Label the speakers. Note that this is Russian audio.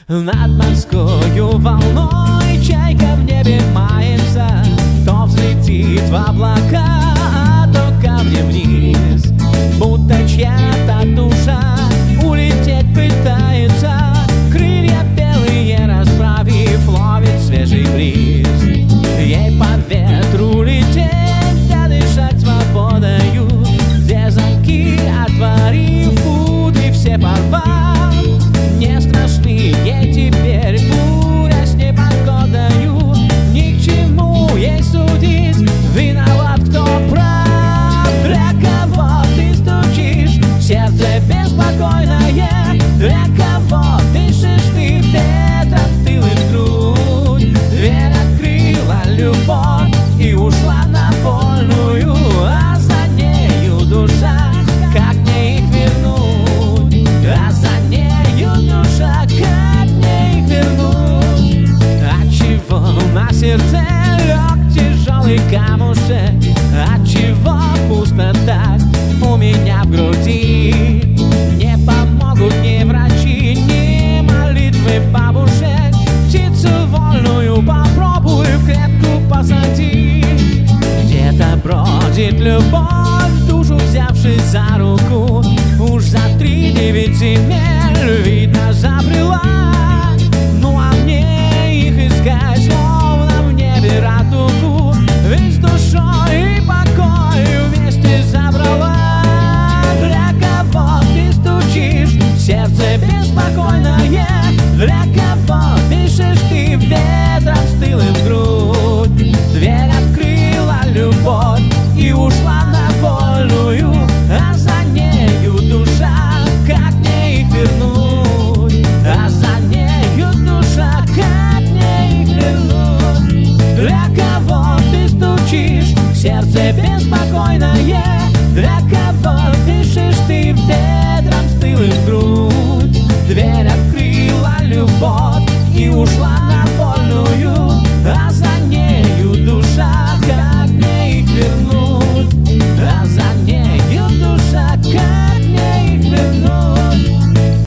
Speaker 1: Над морскою волной чайка в небе мается, то взлетит в облака, а то камнем вниз. Будто чья-то душа улететь пытается, крылья белые расправив, ловит свежий бриз. Ей по ветру лететь, да дышать свободою, где замки отворив, путы все порвав. Не страшны ей теперь буря с непогодою, ни к чему ей судить, виноват кто прав. Для кого ты стучишь, сердце беспокойное, для кого дышишь ты ветром в тыл и в грудь. Дверь открыла любовь и ушла на вольную, а за нею душа, как мне их вернуть? А за нею душа, как мне их вернуть? Отчего на сердце лег тяжелый камушек? Отчего пусто так у меня в груди? Не помогут ни врачи, ни молитвы бабушек. Птицу вольную попробуй в клетку посади. Где-то бродит любовь, душу взявшись за руку, уж за 3-9 земель, видно, забрела. Ну а мне их искать, словно в небе радугу, ведь с душой и покой вместе забрала. Для кого ты стучишь, сердце беспокойное, для кого дышишь ты ветром с тылым в грудь?